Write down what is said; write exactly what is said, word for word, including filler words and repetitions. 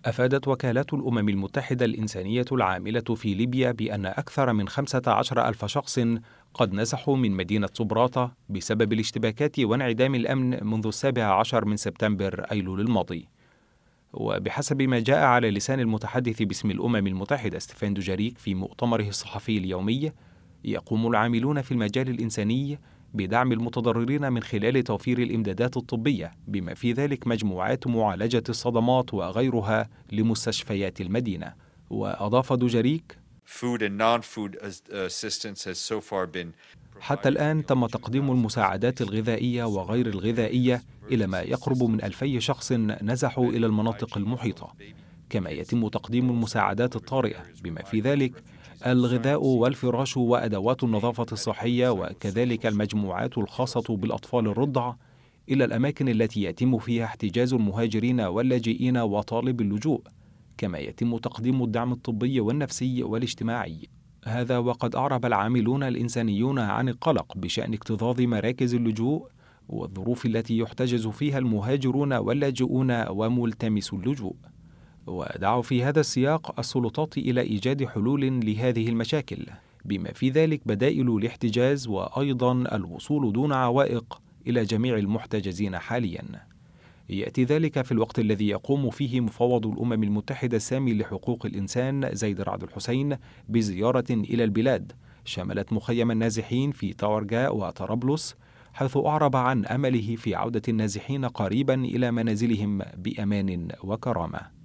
أفادت وكالات الأمم المتحدة الإنسانية العاملة في ليبيا بأن أكثر من خمسة عشر ألف شخص قد نزحوا من مدينة صبراتة بسبب الاشتباكات وانعدام الأمن منذ السابع عشر من سبتمبر أيلول الماضي. وبحسب ما جاء على لسان المتحدث باسم الأمم المتحدة ستيفان دوجاريك في مؤتمره الصحفي اليومي، يقوم العاملون في المجال الإنساني بدعم المتضررين من خلال توفير الإمدادات الطبية بما في ذلك مجموعات معالجة الصدمات وغيرها لمستشفيات المدينة. وأضاف دوجاريك: حتى الآن تم تقديم المساعدات الغذائية وغير الغذائية إلى ما يقرب من ألفي شخص نزحوا إلى المناطق المحيطة، كما يتم تقديم المساعدات الطارئة بما في ذلك الغذاء والفراش وأدوات النظافة الصحية وكذلك المجموعات الخاصة بالأطفال الرضع إلى الأماكن التي يتم فيها احتجاز المهاجرين واللاجئين وطالب اللجوء، كما يتم تقديم الدعم الطبي والنفسي والاجتماعي. هذا وقد أعرب العاملون الإنسانيون عن القلق بشأن اكتظاظ مراكز اللجوء والظروف التي يحتجز فيها المهاجرون واللاجئون وملتمسو اللجوء، ودعوا في هذا السياق السلطات إلى إيجاد حلول لهذه المشاكل بما في ذلك بدائل الاحتجاز وأيضا الوصول دون عوائق إلى جميع المحتجزين حاليا. يأتي ذلك في الوقت الذي يقوم فيه مفوض الأمم المتحدة السامي لحقوق الإنسان زيد رعد الحسين بزيارة إلى البلاد شملت مخيم النازحين في طاورجاء وطرابلس، حيث أعرب عن أمله في عودة النازحين قريبا إلى منازلهم بأمان وكرامة.